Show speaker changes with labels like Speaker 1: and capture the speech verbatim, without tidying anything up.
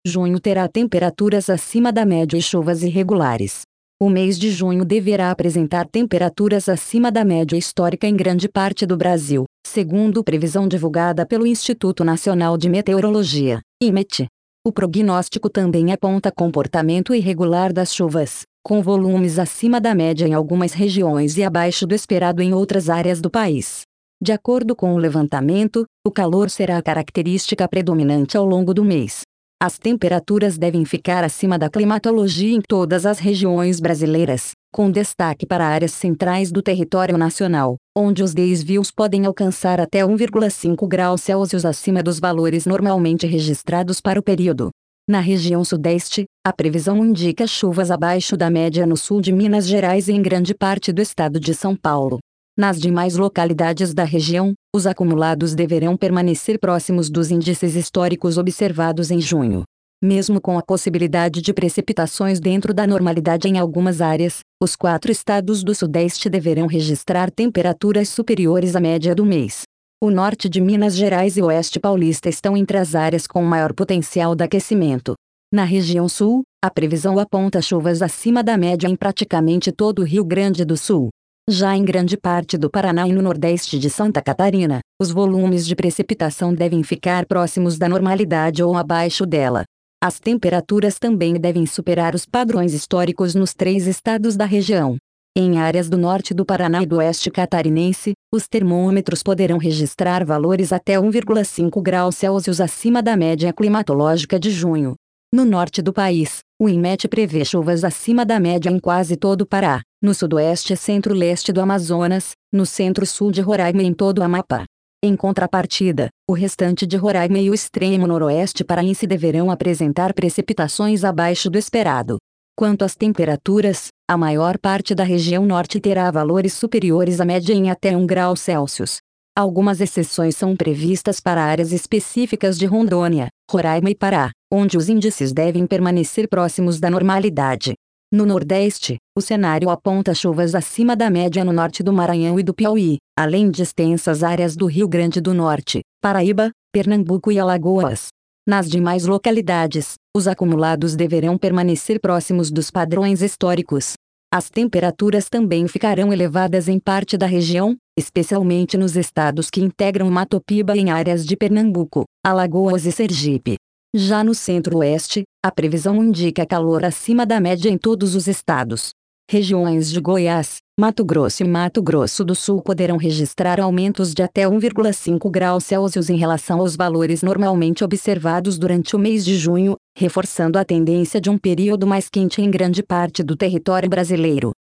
Speaker 1: Junho terá temperaturas acima da média e chuvas irregulares. O mês de junho deverá apresentar temperaturas acima da média histórica em grande parte do Brasil, segundo previsão divulgada pelo Instituto Nacional de Meteorologia, IMET. O prognóstico também aponta comportamento irregular das chuvas, com volumes acima da média em algumas regiões e abaixo do esperado em outras áreas do país. De acordo com o levantamento, o calor será a característica predominante ao longo do mês. As temperaturas devem ficar acima da climatologia em todas as regiões brasileiras, com destaque para áreas centrais do território nacional, onde os desvios podem alcançar até um vírgula cinco graus Celsius acima dos valores normalmente registrados para o período. Na região sudeste, a previsão indica chuvas abaixo da média no sul de Minas Gerais e em grande parte do estado de São Paulo. Nas demais localidades da região, os acumulados deverão permanecer próximos dos índices históricos observados em junho. Mesmo com a possibilidade de precipitações dentro da normalidade em algumas áreas, os quatro estados do Sudeste deverão registrar temperaturas superiores à média do mês. O norte de Minas Gerais e o oeste paulista estão entre as áreas com maior potencial de aquecimento. Na região sul, a previsão aponta chuvas acima da média em praticamente todo o Rio Grande do Sul. Já em grande parte do Paraná e no nordeste de Santa Catarina, os volumes de precipitação devem ficar próximos da normalidade ou abaixo dela. As temperaturas também devem superar os padrões históricos nos três estados da região. Em áreas do norte do Paraná e do oeste catarinense, os termômetros poderão registrar valores até um vírgula cinco graus Celsius acima da média climatológica de junho. No norte do país, o IMET prevê chuvas acima da média em quase todo o Pará, no sudoeste e centro-leste do Amazonas, no centro-sul de Roraima e em todo o Amapá. Em contrapartida, o restante de Roraima e o extremo noroeste paraense deverão apresentar precipitações abaixo do esperado. Quanto às temperaturas, a maior parte da região norte terá valores superiores à média em até um grau Celsius. Algumas exceções são previstas para áreas específicas de Rondônia, Roraima e Pará, onde os índices devem permanecer próximos da normalidade. No Nordeste, o cenário aponta chuvas acima da média no norte do Maranhão e do Piauí, além de extensas áreas do Rio Grande do Norte, Paraíba, Pernambuco e Alagoas. Nas demais localidades, os acumulados deverão permanecer próximos dos padrões históricos. As temperaturas também ficarão elevadas em parte da região, especialmente nos estados que integram o Mato Piba e em áreas de Pernambuco, Alagoas e Sergipe. Já no centro-oeste, a previsão indica calor acima da média em todos os estados. Regiões de Goiás, Mato Grosso e Mato Grosso do Sul poderão registrar aumentos de até um vírgula cinco graus Celsius em relação aos valores normalmente observados durante o mês de junho, reforçando a tendência de um período mais quente em grande parte do território brasileiro.